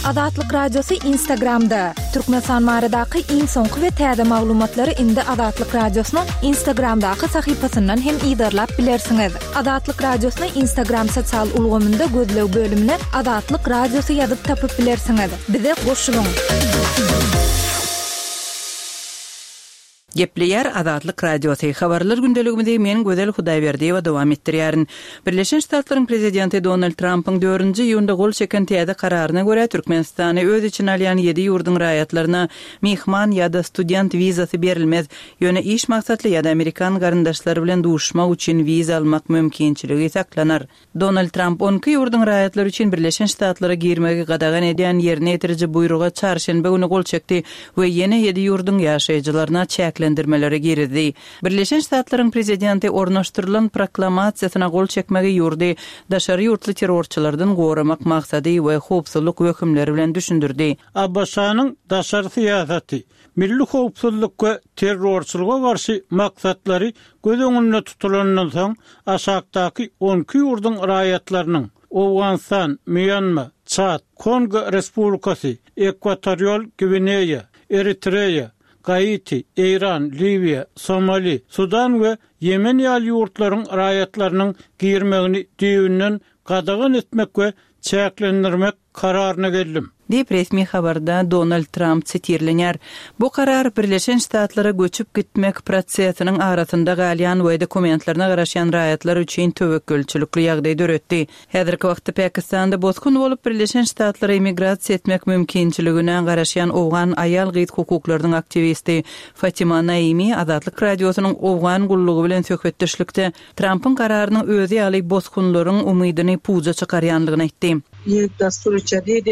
Azatlyk Radiosu Instagramda. Türkmenistan maradaky iň soňky we täze maglumatlary indi Azatlyk Radiosynyň Instagramdaky sahypasyndan hem ýa-da bilersiňiz. Azatlyk Radiosynyň Instagram sosial ulgamynda gözlew bölümine Azatlyk Radiosu ýazyp tapyp bilersiňiz. Bize goşulyň. Gepleyer Azatlyk Radiosu habarlar gündeligimizde men Gözel Hudaýberdiýewa dowam etdirýärin. Birleşen Ştatlaryň prezidenti Donald Trump'yň 4-nji ýylda gol çeken täze kararyna görä Türkmenistany öz için alýan 7 ýurdun raýatlaryna mehman ýa-da student wizasy berilmez. Ýöne iş maksatly ýa-da Amerikan garyndaşlary bilen duşmak üçin wiza almak mümkinçiligi saklanar. Donald Trump 10 ýurdun raýatlary üçin Birleşen Ştatlara girmegi gadagan edýän ýerine ýetiriji buýruga çarşenbe güni gol çekdi we ýene 7 ýurdun ýaşaýjylaryna lendirmeleri girdi. Birleşen Ştatlaryň prezidenti ornaşdyrylan proklamasiýasyna gol çekmegi ýurdy daşary ýurtly terrorçylardan goramak maksady we howpsuzlyk hökümleri bilen düşündirdi. Abbasanyň daşary siýasaty, milli howpsuzlyk we terrorçylyga garşy maksatlary göz öňünde tutulandan soň aşakdaky 12 ýurdun raýatlarynyň Awganistan, Myanmar, Çad, Kongo Respublikasy, Ekwatorial Gvineya, Eritreya, Haiti, İran, Libya, Somali, Sudan we Yemen ýaly ýurtlaryň raýatlarynyň girmegini düýünden gadagan etmek we çäklendirmek kararyna geldim. Dip resmi habarda Donald Trump sitirlenýär. Bu karar Birleşen Ştatlara göçüp gitmek prosesiniň arasynda galýan we dokumentlaryna garaşan raýatlar üçin töwekkülçilikli ýagdaý döretdi. Häzirki wagtda Pakistanda bozgun bolup Birleşen Ştatlara immigrasiýa etmek mümkinçiligine garaşan owgan aýal gyýt hukuklarynyň aktivisti Fatima Naimi Azatlyk Radiosynyň owgan gullugy bilen söhbetdeşlikde Trump'yň kararynyň özü ýaly bozgunlaryň umydyny puza çykarýanlygyny aýtdy. ये दस्तूर जदीद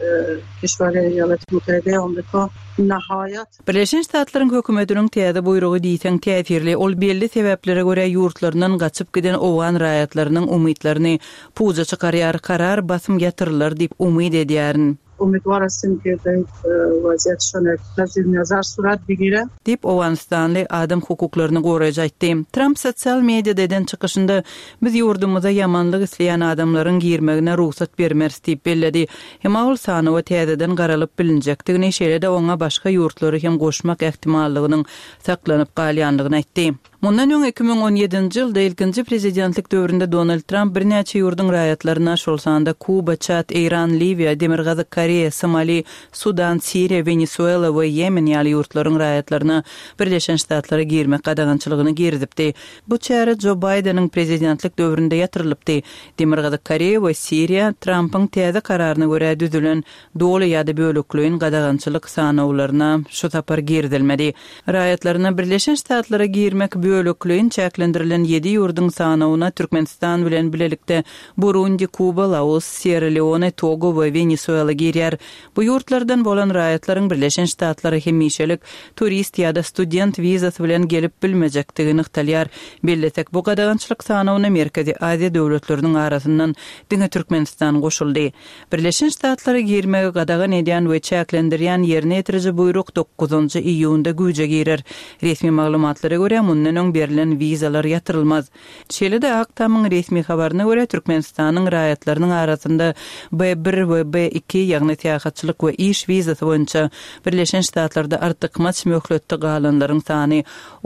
किश्वर एयाlet Mütehide Amerika nihayet Birleşen Ştatlaryň hökümetiniň täze buýrugy diýsen täsirli ol belli sebeplere görä ýurtlaryndan gaçyp giden owgan raýatlarynyň umytlaryny puza çykarýar karar basym ýatyrylar diýip umyt edýärin. Umitwarasın ki vaziyet şöyle bir nazar surat bigire. Dip Awganistanly adam hukuklaryny goraýaýdy. Trump sosial mediada eden çykyşynda biz ýurdumyza ýamanlyk isleýän adamlaryň girmegine ruhsat bermez diýip belledi. Hem ol sany we täzeden garalyp bilinjekdigini şeýle-de oňa başga ýurtlary hem goşmak ähtimallygynyň saklanyp galýanlygyny aýtdy. Mundan öň 2017-nji ýylda ilkinji prezidentlik döwründe Donald Trump bir näçe ýurdun raýatlaryna şolsanda Kuba, Çad, İran, Libya, Demirgazy Koreya, Somali, Sudan, Siriya, Venezuela we Yemen ýaly ýurtlaryň raýatlaryna Birleşen Ştatlara girmek gadagançylygyny girdipdi. Bu çäre Joe Biden'in prezidentlik döwründe ýatyrylypdy. Demirgazy Koreya we Siriya Trump'yň täze kararyna görä düzülen doly ýa-da bölüklüğin gadagançylyk sanawlaryna şu tapar girdilmedi. Raýatlaryna Birleşen Ştatlara girmek bölüklüğin çäklendirilen 7 ýurdun sanawyna Türkmenistan bilen bilelikde Burundi, Kuba, Laos, Sierra Leone, Togo we Venezuela girýär. Bu ýurtlardan bolan raýatlaryň Birleşen Ştatlara hemişelik turist ýa-da student wizasy bilen gelip bilmejekdigini ýatylar. Belletek bu gadagançylyk sanawyna Merkezi Aziýa döwletleriniň arasyndan diňe Türkmenistan goşuldy. Birleşen Ştatlara girmegi gadagan edýän we çäklendirýän ýerine ýetiriji buýruk 9-njy iýunda güýje girer. Resmi maglumatlara görä mundan öň berilen wizalar ýatyrylmaz. Şeýle-de Aktamyň resmi habaryna görä Türkmenistanyň raýatlarynyň arasynda B1 we B2 ýagny täýatçylyk we iş wizasy boýunça Birleşen Ştatlarda artykmaç möhletde galanlaryň sany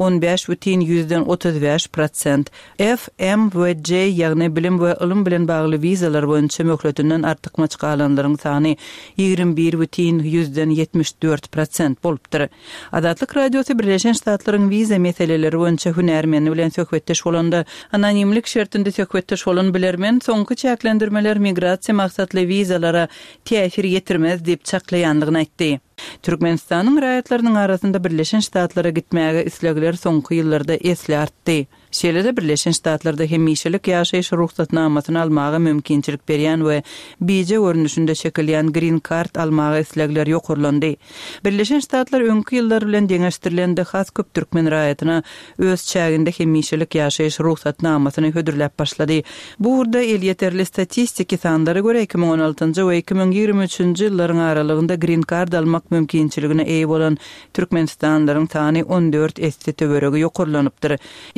15,35%. F, M we J ýagny bilim we ilim bilen bagly wizalar boýunça möhletinden artykmaç galanlaryň sany 21,74% bolupdyr. Azatlyk Radiosu Birleşen Ştatlaryň wiza meseleleri boýunça hünärmeni bilen söhbetdeş bolanda anonimlik şertinde söhbetdeş bolan bilermen soňky çäklendirmeler migrasiýa maksatly wizalara täsir ýetirmez diýip çaklaýanlygyny aýtdy. Türkmenistanyň raýatlarynyň arasynda Birleşen Ştatlara gitmäge islegler soňky ýyllarda esli artdy. Şeýle-de Birleşen Ştatlarda hemişelik ýaşaýyş ruhsatnamasyny almaga mümkinçilik berýän we bije görnüşinde çekilýän green card almaga islegler ýokurlandy. Birleşen Ştatlar öňkü ýyllar bilen deňeşdirilendi has köp türkmen raýatyna öz çäginde hemişelik ýaşaýyş ruhsatnamasyny hödürläp başlady. Bu urda el ýeterli statistiki sanlara görä 2016-njy we 2023-nji ýyllaryň aralygynda green card almak mümkinçiligine eýe bolan türkmenistanlylaryň sany 14 esti töweregi ýokurlanypdyr.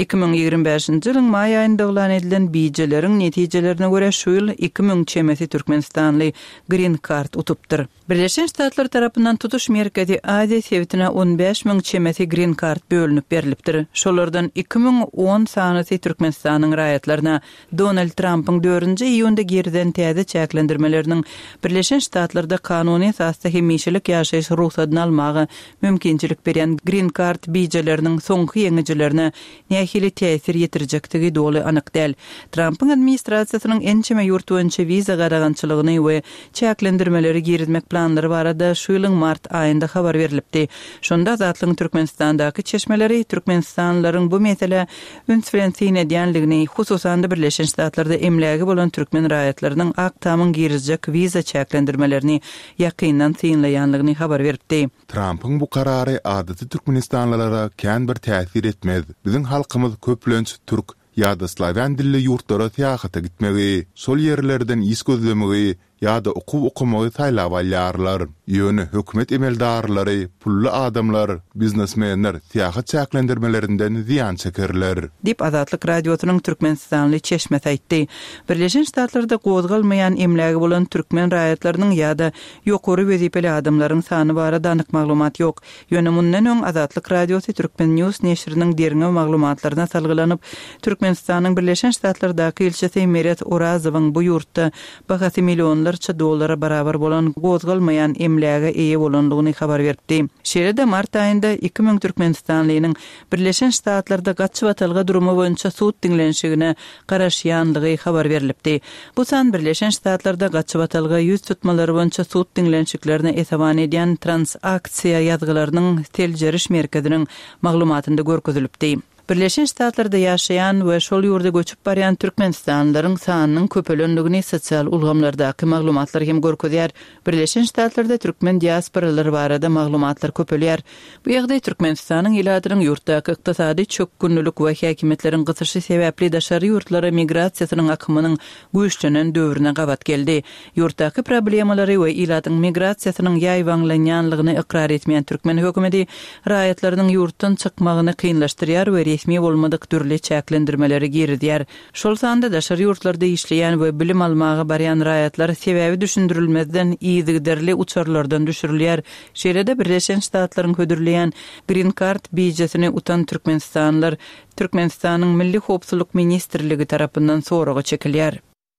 2025-nji ýylyň may aýynda ulan edilen bijeleriň netijelerine görä şu ýyl 2000 çemesi türkmenistanly Green Card utupdyr. Birleşen Ştatlar tarapyndan tutuş merkezi Aziýa sewtine 15.000 çemesi Green Card bölünip berilipdir. Şolardan 2010 sanysy Türkmenistanyň raýatlaryna Donald Trump'yň 4-nji iýunda geriden täze çäklendirmeleriniň Birleşen Ştatlarda kanuny esasda hemişelik ýaşaýyş ruhsatyny almagy mümkinçilik berýän Green Card bijeleriniň soňky ýeňijilerine nähili täsir ýetirjekdigi doly anyk däl. Trump'yň administrasiýasynyň ençeme ýurt boýunça wiza garagançylygyny we çäklendirmeleri girizmek planlary barada şu ýylyň mart aýynda habar berilipdi. Şonda zatlyň Türkmenistandaky çeşmeleri Türkmenistanlylaryň bu mesele ünsürensiýine edýänligini, hususan da Birleşen Ştatlarda emlägi bolan türkmen raýatlarynyň aktamyň girizjek wiza çäklendirmelerini ýakyndan synlaýanlygyny habar berdi. Trump'yň bu karary adaty Türkmenistanlylara kän bir täsir etmez. Biziň halkymyz köplenç türk ýa-da slawian dilli ýurtlara tähata gitmegi, sol ýerlerden is gözlemegi ýa-da okumagy taýlap alýarlar. Ýöne hökümet emeldarlary, pully adamlar, biznesmenler tähata çäklendirmelerinden ziýan çekerler. Dip Azatlyk radiosynyň Türkmenistanly çeşmesi aýtdy. Birleşen Ştatlarda gozgalmaýan emlägi bolan türkmen raýatlarynyň ýa-da ýokary wezipeli adamlaryň sany barada anyk maglumat ýok. Ýöne mundan öň Azatlyk radiosy Türkmen News neşriniň derňe maglumatlaryna salgylanyp, Türkmenistanyň Birleşen Ştatlardaky ilçesi Meret Orazowyň bu ýurtda bahasy milyonlarça dollara barabar bolan gozgalmaýan emläge eýe bolanlygyny habar berdi. Şeýle mart aýynda 2000 Türkmenistanlynyň Birleşen Ştatlarda gaçyp atylgy durumy boýunça suud dinlenşigine garaşýanlygy habar berilipdi. Bu san Birleşen Ştatlarda gaçyp atylgy ýüz tutmalary boýunça suud dinlenşiklerine esaban edýän transaksiýa ýazgylarynyň teljeriş merkeziniň maglumatynda görkezilipdi. Birleşen Ştatlarda ýaşaýan we şol ýurda göçüp barýan türkmenistanlylaryň sanynyň köpelenligini sosial ulgamlardaky maglumatlar hem görkezýär. Birleşen Ştatlarda türkmen diasporalary barada maglumatlar köpelýär. Bu ýagdaý Türkmenistanyň ýyladyryň ýurtdaky ykdysady çökkünlük we häkimetleriň gysyşy sebäpli daşary ýurtlara migrasiýasynyň akymynyň güýçlenen döwrüne gabat geldi. Ýurtdaky problemalary we ýyladyň migrasiýasynyň ýaýwanlanýanlygyny ikrar etmeýän türkmen hökümeti raýatlarynyň ýurtdan çykmagyny kynlaşdyrýar we resmi bolmadyk türli çäklendirmeleri girdýär. Şol sanda daşary ýurtlarda işleýän we bilim almagy barýan raýatlar sebäbi düşündirilmezden ýygyderli uçarlardan düşürilýär. Şeýle Birleşen Ştatlaryň hödürleýän Green Card bijesini utan türkmenistanlylar Türkmenistanyň Milli Howpsuzlyk Ministrligi tarapyndan soraga çekilýär.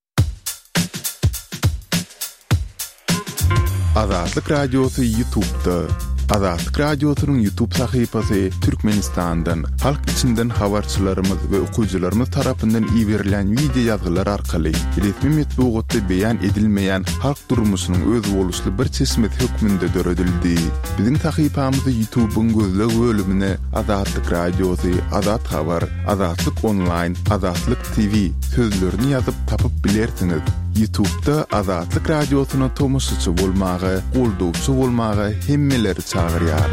Azatlyk radiosy YouTube'da. Azatlyk radiosynyň YouTube sahypasy Türkmenistandan, halk içinden habarçylarymyz we okuyjylarymyz tarapyndan iýerilen video ýazgylar arkaly resmi metbuatda beýan edilmeýän halk durmuşynyň öz boluşly bir çeşmet hökmünde döredildi. Biziň sahypamyzy YouTube'un gözleg bölümine Azatlyk radiosy, Azat habar, Azatlyk online, Azatlyk TV sözlerini ýazyp tapyp bilersiňiz. YouTube'da Azatlyk radiosyna tomoşçy bolmagy, goldowçy bolmagy hemmeleri çağırýar.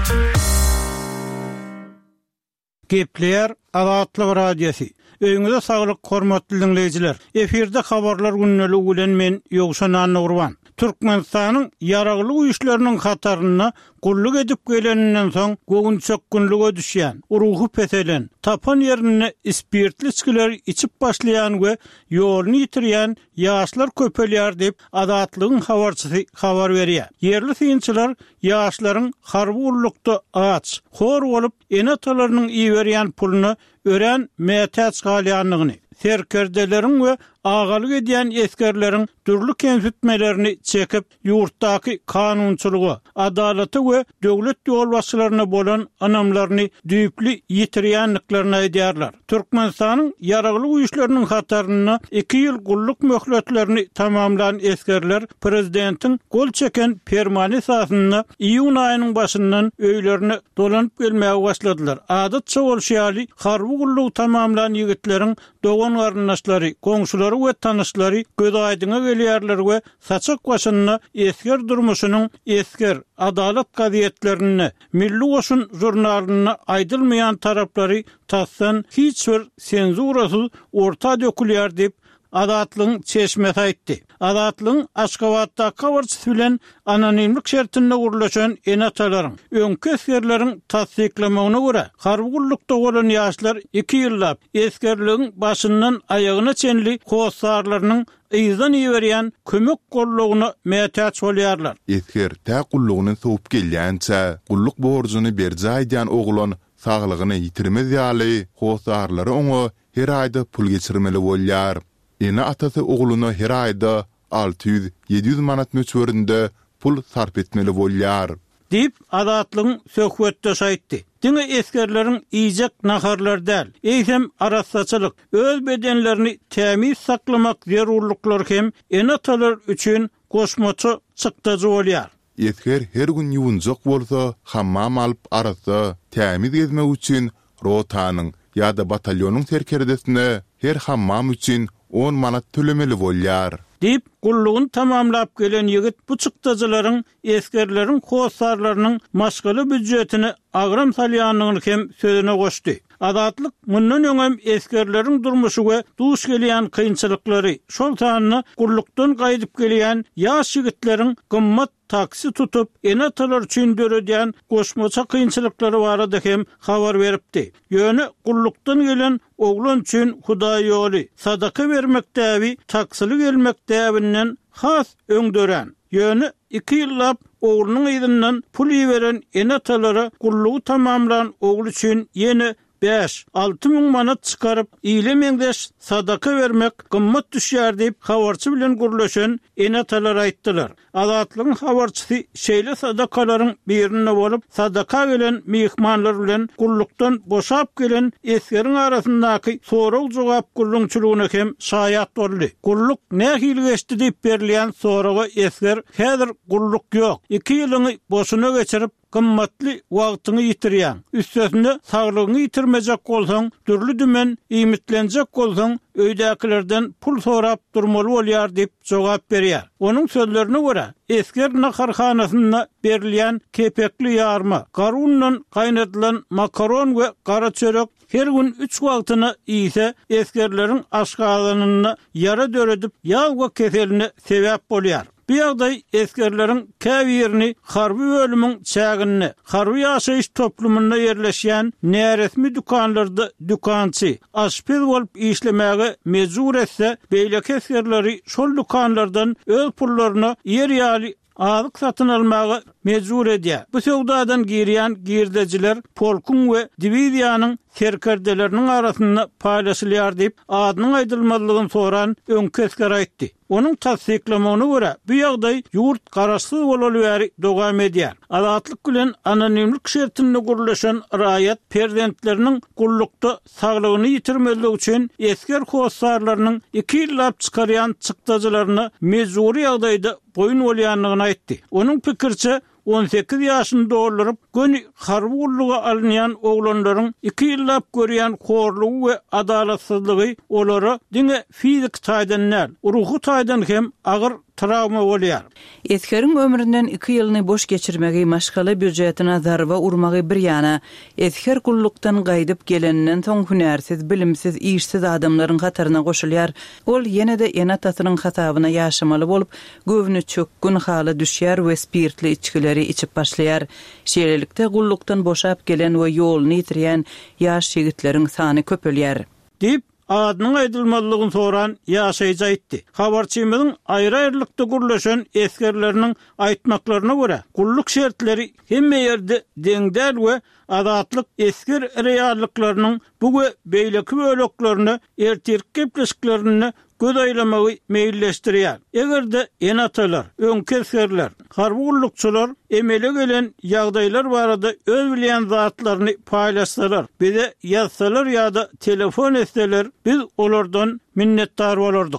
Gepler Azatlyk radiosu. Öňüňizde saglyk hormatly dinleýijiler. Eferde habarlar günnäli bilen men Ýogşan Annurwan. Türkmenistanyň ýaragly güýçleriniň hataryna gulluk edip geleninden soň gögün çökkünlüge düşýän, ruhy peselen, tapan ýerine spirtli içkiler içip başlayan we ýoluny ýitirýän ýaşlar köpelýär dip Azatlygyň habarçysy habar berýär. Yerli synçylar ýaşlaryň harby ullukda aç, hor bolup enatalarynyň iýerýän puluny ören mätäç galýanlygyny, serkerdelerin we agalyk edýän eskerleriň türlü kemsitmelerini çekip ýurtdaky kanunçylygy, adalaty we döwlet ýolbaşçylaryna bolan anamlaryny düýpli ýitirýänliklerini aýdýarlar. Türkmenistanyň ýaragly güýçleriniň hataryna 2 ýyl gulluk möhletlerini tamamlayan eskerler prezidentiň gol çeken fermany esasyna iýun aýynyň başyndan öýlerine dolanyp gelmäge başladylar. Adatça bolşýaly harby gullugy tamamlayan ýigitleriň dogan garyndaşlary, goňşulary we tanışlary göz aýdyna gelýärler we saçak başyna esker durmuşynyň esker adalet gazetlerini, Milli Goşun jurnalyna aýdylmaýan taraplary tassan hiç bir senzurasyz orta dökülýär dip Azatlygyň çeşmesi aýtdy. Azatlygyň Aşgabatda habarçysy bilen anonimlik şertinde gurulýan enatalaryň öňkü eskerleriň tasdiklamagyna görä Harwurlukda bolan ýaşlar 2 ýyllap eskerligiň başyndan aýagyna çenli howsarlarynyň ýyzdan ýeberýän kömek gollugyny mätäç bolýarlar. Esker tä gullugyny soňup gelýänçä gulluk borjyny berjaýdan oglan saglygyny ýitirmez ýaly howsarlary oňa her aýda pul geçirmeli bolýar. Ene atasy ogluny her aýda 600-700 manat möçberinde pul sarp etmeli bolýar. Dip adatlygyň söhbetde şaýtdy. Diňe eskerleriň iýjek naharlar däl, eýsem arasaçylyk, öz bedenlerini tämiz saklamak zerurluklar hem enatalar üçin goşmaçy çykdyjy bolýar. Esker her gün ýuwunjak bolsa, hammam alyp arasa tämiz gezmek üçin rotanyň ýa-da batalýonyň terkeredesine her hammam üçin 10 manat tölemeli bolýar. Dip gullugyny tamamlap gelen ýigit bu çykdyjylaryň eskerleriň howsarlarynyň maşgaly büdjetini agram salýanyny hem sözüne goşdy. Adatlyk mundan öňem eskerleriň durmuşy we duş gelýän kynçylyklary, şol sanyny gullukdan gaýdyp gelýän ýaş ýigitleriň gymmat taksi tutup enatalar üçin döredýän goşmaça kynçylyklary barada hem habar beripdi. Ýöne gullukdan gelen oglan üçin Hudaý ýoly sadaka bermek däbi taksily gelmek däbinden has öňdören. Ýöne 2 ýyllap oglunyň ýyzyndan pul ýiberen enatalara gullugy tamamlan oglu üçin ýene 5-6 min manat çıkarıp iýlemengdeş sadaka vermek gymmat düşýär diýip habarçy bilen gurulýan enatalar aýtdylar. Azatlygyň habarçysy şeýle sadakalaryň birine bolup sadaka gelen mihmanlar bilen gullukdan boşap gelen eskeriň arasyndaky soraw jogap gurrunçylygyna hem şaýat boldy. Gulluk nähili geçdi diýip berilýän soraga esker häzir gulluk ýok. 2 ýylyny boşuna geçirip gymmatly wagtyny ýitirýän. Üstesinde saglygyny ýitirmejek bolsaň, türlü dümen iýmitlenjek bolsaň, öýdäkilerden pul sorap durmaly bolýar diýip jogap berýär. Onuň sözlerine görä, esker naharhanasyna berilýän kepekli ýarma, garundan gaýnatylan makaron we gara çörek her gün 3 wagtyny iýse eskerleriň aşgalanyny ýara döredip ýağ keseline sebäp bolýar. Bu ýagdaý eskerleriň käbirini harby bölümüň çägini, harby ýaşaýyş toplumunda ýerleşýän näresmi dukanlarda dukançy, aşpez bolup işlemäge mejbur etse, beýleki eskerleri şol dukanlardan öz pullaryny ýer-ýaly azyk satyn almagy mejbur edýär. Bu sowdadan girýän girdejiler polkun we diviziýanyň serkerdeleriniň arasynda paýlaşylýar diýip adynyň aýdylmalygyny soran öňkü esker aýtdy. Onuň tasdiklamagyna görä, bu ýagdaý ýurt garaşsyz bolaly bäri dogam edýär. Azatlyk bilen anonimlik şertinde gurulýan raýat prezidentleriniň gullukda saglygyny ýitirmeligi üçin esker howsarlarynyň 2 ýyllap çykarýan çykdyjylaryny mejburi ýagdaýda boyun bolýanlygyny aýtdy. Onuň pikirçe 18 ýaşynda dolduryp göni harby gulluga alynýan oglanlaryň 2 ýyllap görýän horlugy we adalatsyzlygy olary diňe fizik taýdan näl, ruhy taýdan hem agyr travma bolýar. Eskeriň ömründen 2 ýylyny boş geçirmegi, maşgaly büdjetine zarba urmagy bir ýana, esker gullukdan gaýdyp gelenden soň hünärsiz, bilimsiz, işsiz adamlaryň kataryna goşulýar. Ol ýene-de enatasynyň hasabyna ýaşamaly bolup, gövni çökkün haly düşýär we spirtli içkileri içip başlaýar. Şeýlelikde gullukdan boşap gelen we ýoluny ýitirýän ýaş ýigitleriň sany köpelýär. Dip adynyň aýdylmalygyny soran ýaşaýjy aýtdy. Habarçymyzyň aýry-aýrylykda gurulýan eskerleriniň aýtmaklaryna görä, gulluk şertleri hemme ýerde deňdäl we adatlyk esker reýallyklarynyň bu we beýleki böleklerini ertirk gepleşiklerini göz aýlamagy meýilleşdirýär. Egerde enatalar, öňkü eskerler, harby gullukçylar emele gelen ýagdaýlar barada öz bilýän zatlaryny paýlaşsalar, bize ýazsalar ýa-da telefon etseler, biz olardan minnetdar bolardyk.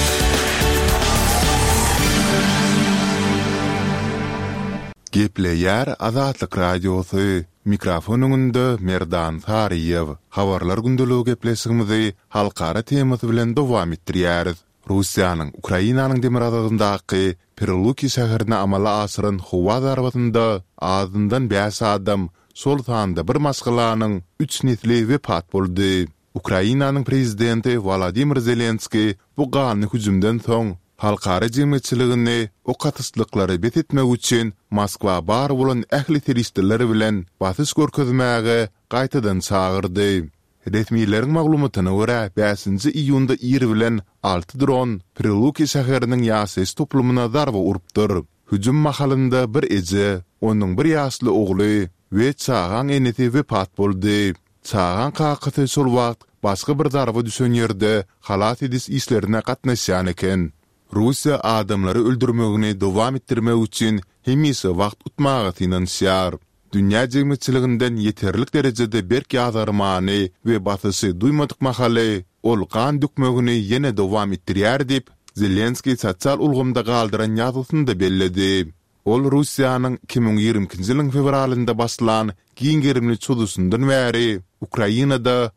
Gepleýär Azatlyk radiosy. Mikrofonunda Merdan Sariyev. Habarlar gündülüğü gepleşigimizi halkara temasy bilen dowam etdirýäris. Russiýanyň Ukrainanyň demir adagyndaky Perluki şäherine amala asyryň howa zarbatynda azyndan 5 adam şol sanda bir maşgalanyň 3 nesli wepat boldy. Ukrainanyň prezidenti Volodymyr Zelenski bu gany hüjümden soň halkara jemgyetçiligini o katyslyklary bet etmek üçin Moskwa bar bolan ähli terroristler bilen batys görkezmäge gaýtadan çağırdy. Resmiýetlerin maglumatyna görä 5-nji iýunda ýer bilen 6 dron Priluki şäheriniň ýasys toplumyna darba urupdyr. Hüjüm mahalynda bir eje, onuň bir ýasly ogly we çağan eneti wepat boldy. Çağan kakıty şol wagt başga bir darba düşen ýerde halat edis işlerine gatnaşýan eken. Russiýa adamlary öldürmegini dowam etdirmek üçin hemisi wagt utmagy tynanýar. Dünya jemgyýetçiliginden ýeterlik derejede berk ýazarmany we batysy duýmadyk mahaly ol kan dökmegini ýene dowam etdirýär diýip Zelenskiy sosial ulgamda galdyran ýazgysynda belledi. Ol Russiýanyň 2020-nji ýylyň fevralynda başlan giňgerimli çudusyndan bäri Ukrainada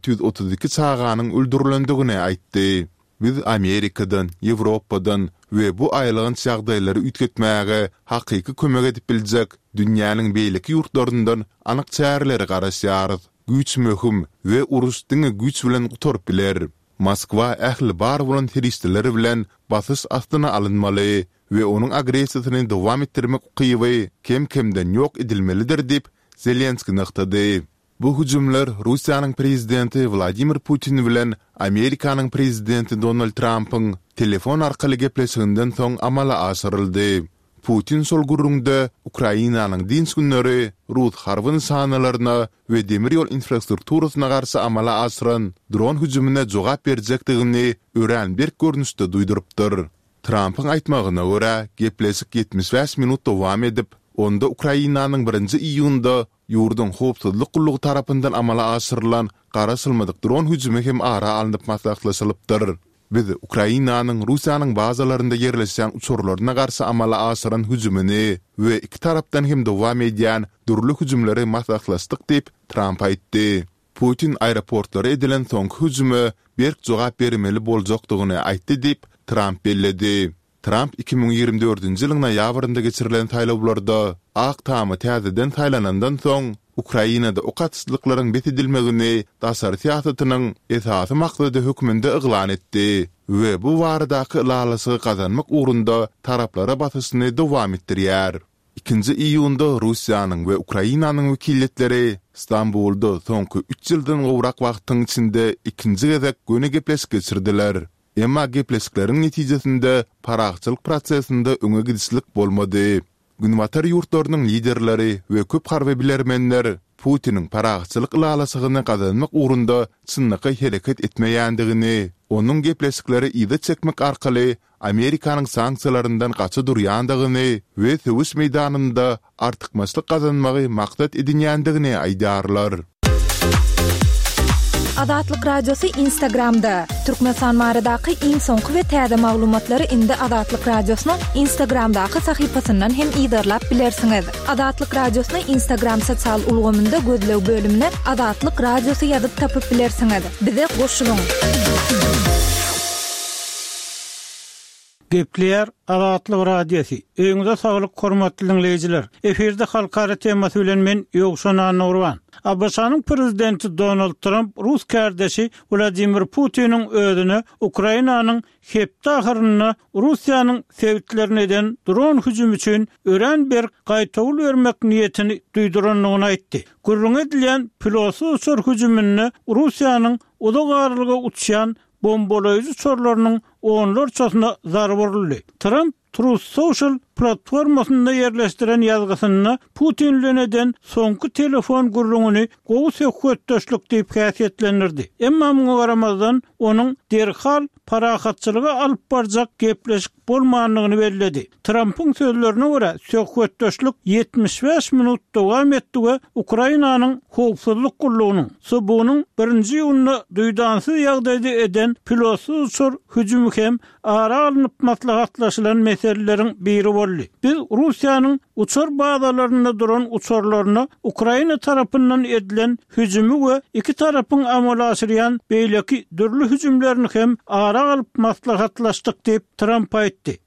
632 çağanyň öldürilendigini aýtdy. Biz Amerikadan, Ýewropadan we bu aýlygyn çagdaýlary ütketmäge hakyky kömek edip biljek dünýäniň beýleki ýurtlaryndan anyk çäreleri garaşýarys. Güç möhüm we urusdyň güç bilen guturup biler. Moskwa ähli bar bolan terroristler bilen basys astyna alynmaly we onuň agresiýasyny dowam etdirmek ukyby kem-kemden ýok edilmelidir diýip Zelenskiy naktady. Bu hüjümler Russiýanyň prezidenti Vladimir Putin bilen Amerikanyň prezidenti Donald Trump'yň telefon arkaly gepleşiginden soň amala aşyryldy. Putin sol gurrunda Ukrainanyň dinç günleri Rus harby sanalaryna we demir ýol infrastrukturasyna garşy amala aşyran dron hüjümine jogap berjekdigini örenberk görnüşde duýdurypdyr. Trump'yň aýtmagyna görä gepleşik 75 minut dowam edip, onda Ukrainanyň 1-nji iýunda ýurdun howpsuzlyk gullugy tarapyndan amala aşyrylan garasylmadyk dron hüjümi hem ara alınıp maslahatlaşylypdyr. Biz Ukrainanyň Russiýanyň bazalarynda ýerleşen uçurlaryna garşy amala aşyran hüjümini we iki tarapdan hem dowam edýän durly hüjümleri maslahatlaşdyk diýip Trump aýtdy. Putin aeroportlary edilen soňky hüjüme berk jogap bermeli boljakdygyny aýtdy diýip Trump belledi. Trump 2024-nji ýylyň noýabrynda geçirilen taýlawlarda ak tamy täzeden taýlanandan soň Ukrainada o katyslyklaryň bet edilmegini dasar teatratynyň esasy maksady höküminde yglan etdi we bu baradaky lalasy gazanmak ugrunda taraplara batysyny dowam etdirýär. 2-nji iýunda Russiýanyň we Ukrainanyň wekilletleri Stambulda soňky 3 ýyldan gowrak wagtyň içinde ikinji gezek göne gepleşik geçirdiler. Emma gepleşikleriň netijesinde paragçylyk prosesinde öňe gidişlik bolmady. Günwatar ýurtlarynyň liderleri we köp harby bilermenler Putiniň paragçylyk lalasygyny gazanmak ugrunda çynnyky hereket etmeýändigini, onuň gepleşikleri ýyda çekmek arkaly Amerikanyň sanksiýalaryndan gaçy durýandygyny we söwüş meýdanynda artykmaçlyk gazanmagy maksat edinýändigini aýdarlar. Adatlyk radiosu Instagramda. Türkmenistan maradaky iň soňky we täze maglumatlary indi Adatlyk radiosynyň Instagramdaky sahypasyndan hem ýydarlap bilersiňiz. Adatlyk radiosyny Instagram sosial ulgamynda gözlew bölümine Adatlyk radiosu ýazyp tapyp bilersiňiz. Bize goşulyň. Gepler Adatlyk radiosu. Öňüňizde saglyk hormatly dinleýijiler. Eferde halkara temasy bilen men Ýogşan Nurwan. Abşanyň prezidenti Donald Trump Rus kardeşi Vladimir Putin'in ödünü Ukrainanyň hepde ahyryna Russiýanyň sevitlerini eden dron hüjüm üçin ören bir gaýtawl bermek niýetini duýduranlygyny aýtdy. Gurrun edilen pilotsy uçur hüjümini Russiýanyň udagarlyga uçýan bombalaýjy çorlarynyň onlarçasyna zarar verildi. Trump Truth Social platformasynda yerleşdiren ýazgysyny Putin bilen eden soňky telefon gurrungyny gowy söhbetdeşlik diýip häsiýetlendirdi. Emma muňa garamazdan onuň derhal parahatçylyga alyp barjak gepleşik bolmanlygyny belledi. Trump'yň sözlerine görä söhbetdeşlik 75 minut dowam etdi we Ukrainanyň howpsuzlyk gullugynyň subunyň 1-nji ýylyna duýdansyz ýagdaýda eden pilotsy uçur hüjümi hem ara alınıp maslahatlaşylan meseleleriň biri boldy. Biz Russiýanyň uçur bazalarynda duran uçurlaryna Ukraina tarapyndan edilen hüjümi we iki tarapyň amala aşyryan beýleki dürli hüjümlerini hem ara alyp maslahatlaşdyk diýip Trump aýtdy.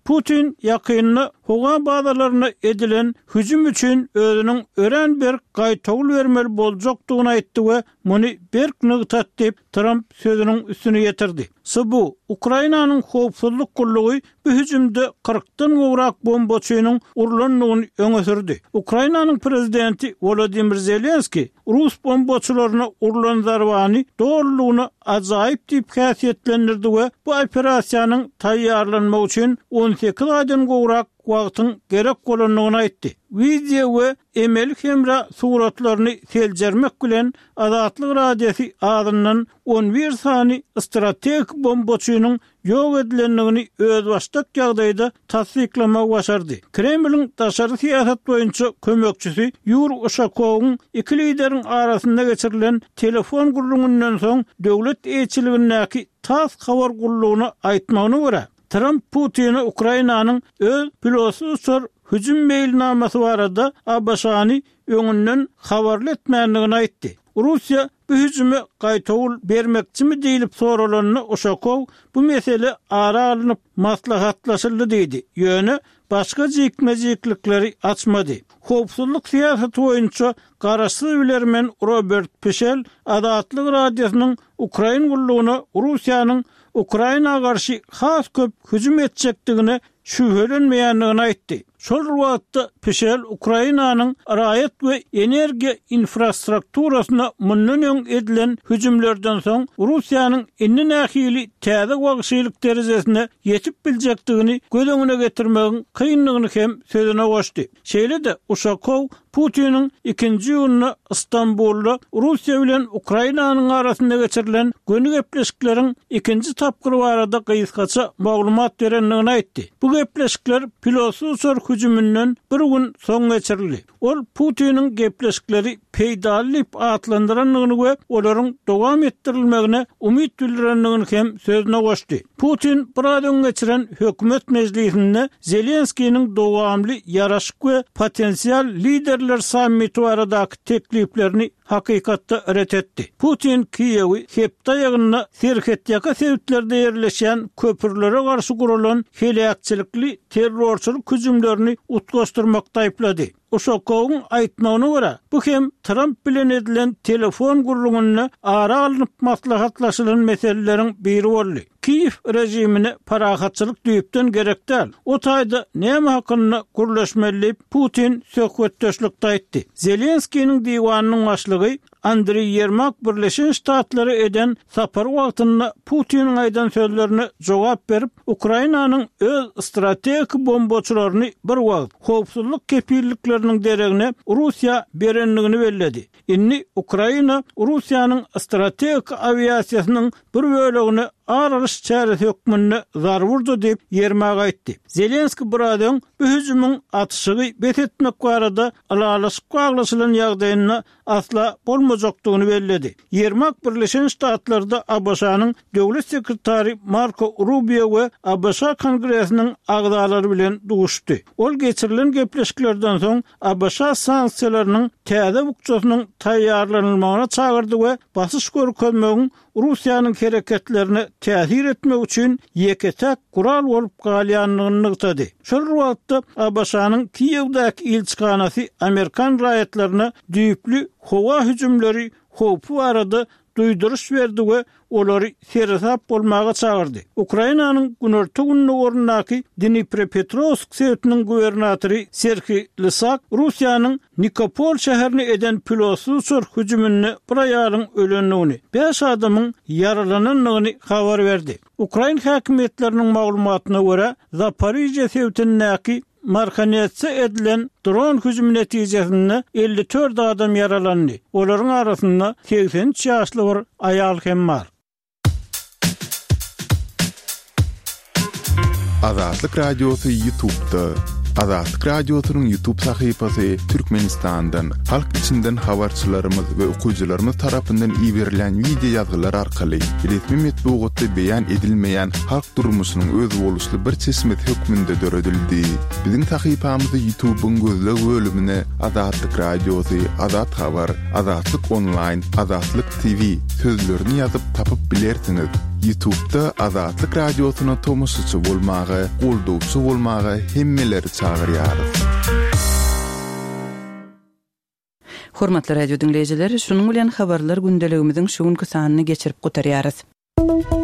Putin ýakyny howa bazalaryna edilen hüjüm üçin özüniň ören bir gaýtagul bermeli boljakdygyny aýtdy we muny berk nygtat diýip Trump sözüniň üstüne getirdi. Bu Ukrainanyň howpsuzlyk gullugy bu hüjümde 40-dan gowrak bombaçynyň urulanyny öňe sürdi. Ukrainanyň prezidenti Volodymyr Zelenski Rus bombaçylaryna urulan zarbany doğrulugyny ajaýyp diýip häsiýetlendirdi we bu operasiýanyň taýýarlanmagy üçin 18 aýdan gowrak wagtyň gerek bolanlygyny aýtdy. Video we emel hemra suratlaryny seljermek bilen Azatlyk radiosi adyndan 11 sany strategik bombaçynyň ýok edilenligini öz başdak ýagdaýda tasdiklamak başardy. Kremliň daşary siýasat boýunça kömekçisi Yuri Ushakowyň iki liderin arasynda geçirilen telefon gurulmyndan soň döwlet eýçiligindäki tas habar gurulugyny aýtmagyna görä Trump Putin'i Ukrainanyň öz pilotsuz hüjüm mailnamasy barada Abbasany öňünden habarly etmänligini aýtdy. Russiýa bu hüjüme gaýtagul bermekçimi diýilip soralanyny Ushakow bu mesele ara alınıp maslahatlaşyldy diýdi. Ýöne başga jikmejiklikleri açmady. Howpsuzlyk siýasaty boýunça garaşy bilermen Robert Peşel Azatlyk radiosynyň Ukraina gullugyna Russiýanyň Ukraina garşy has köp hüjüm etjekdigine şüphelenmeýänligini aýtdy. Şol wagtda Peşel Ukrainanyň raýat we energiýa infrastrukturasyna mundan öň edilen hüjümlerden soň Russiýanyň inni nähili täze wagşylyk derejesine ýetip biljekdigini göz getirmegiň kynlygyny hem sözüne goşdy. Şeýle-de Ushakow Putin'in ikinci ýylyny Istanbulda Russiýa bilen Ukrainanyň arasynda geçirilen göni gepleşiklerin ikinci tapgyry barada gyýyskaça maglumat berenligini aýtdy. Bu gepleşikler pilotsuz hüjümünden bir gün soň geçirildi. Ol Putin'in gepleşikleri peýdalyp atlandyranlygyny we olaryň dowam etdirilmegine umyt bildirenligini hem sözüne goşdy. Putin buradan geçiren hökümet meclisinde Zelenskiýiň dowamly ýaraşyk we potensial liderler sammiti baradaky tekliplerini hakykatda redetdi. Putin Kiyewi hepta ýagyna serhetýaka sebäplerde ýerleşen köpürlere garşy gurulan helakçylykly terrorçylyk hüjümlerini utgaşdyrmakda aýplady. Ushakowyň aýtmagyna görä, bu hem Trump bilen edilen telefon gurulmagyny ara alynyp maslahatlaşylan meselelerin biri boldy. Kiyew rejimine parahatçylyk diýipden gerek däl. O taýda näme hakyna gurulşmaly Putin söhbetdeşlikde aýtdy. Zelenskiýiň diwanynyň başlygy Andriy Yermak Birleşen Ştatlary eden sapar wagtynda Putin'in aýdan sözlerine jogap berip Ukrainanyň öz strategik bombaçylaryny bir wagt howpsuzlyk kepillikleriniň deregine Russiýa berenligini belledi. Inni Ukraina Russiýanyň strategik aviasiýasynyň bir bölegini aralış çäresi hökmünde zarwurdy diýip Yermak aýtdy. Zelenski buradan bu hüjümüň atışygy bet etmek barada alalyşyk gaglaşylan ýagdaýyny asla bolmajakdygyny belledi. Yermak Birleşen Ştatlarda Abbasanyň döwlet sekretary Marco Rubio we Abbasa Kongresiniň agdalary bilen duguşdy. Ol geçirilen gepleşiklerden soň Abbasa sanksiýalarynyň täze bukçasynyň taýýarlanylmagyna çagyrdy we basyş görkezmegiň Russiýanyň hereketlerine täsir etmek üçin ýeketek kural bolup galýanlygyny nykdady. Şol wagtda Abbasanyň Kiýewdäki elçihanasy Amerikan raýatlaryna düýüpli howa hüjümleri howpy barada duýduruş berdi we olary serhap bolmaga çagyrdy. Ukrainanyň günorta gününe ornaky Dnipropetrovsk şehriniň gubernatory Serhiy Lysak Russiýanyň Nikopol şäherini eden pilotsuz hüjümüne bir aýalyň ölenligini, 5 adamyň yaralananlygyny habar berdi. Ukraina häkimetleriniň maglumatyna görä, Zaporizhia şehrindäki marhaniyatsa edilen dron hüjümi netijesinde 54 adam yaralandy. Olaryň arasynda 83 ýaşly bir aýal hem bar. Azatlyk radiosu YouTube'da. Azatlyk radiosynyň YouTube sahypasy Türkmenistandan, halk içinden habarçylarymyz we okuwçylarymyz tarapyndan iýerilen video ýazgylar arkaly resmi metbuatda beýan edilmeýän halk durmuşynyň öz boluşly bir çeşmet hökmünde döredildi. Biziň sahypamyzy YouTube'un gözleg bölümine Azatlyk radiosu, Azat habar, Azatlyk online, Azatlyk TV sözlerini ýazyp tapyp bilersiňiz. YouTube'da Azatlyk Radiosyna tomusçy bolmagy, goldowçy bolmagy hemmeleri çagyrýarys. Hormatly radio dinleyijileri, şunuň bilen habarlar gündeligimiziň şu günkü sanyny geçirip gotarýarys.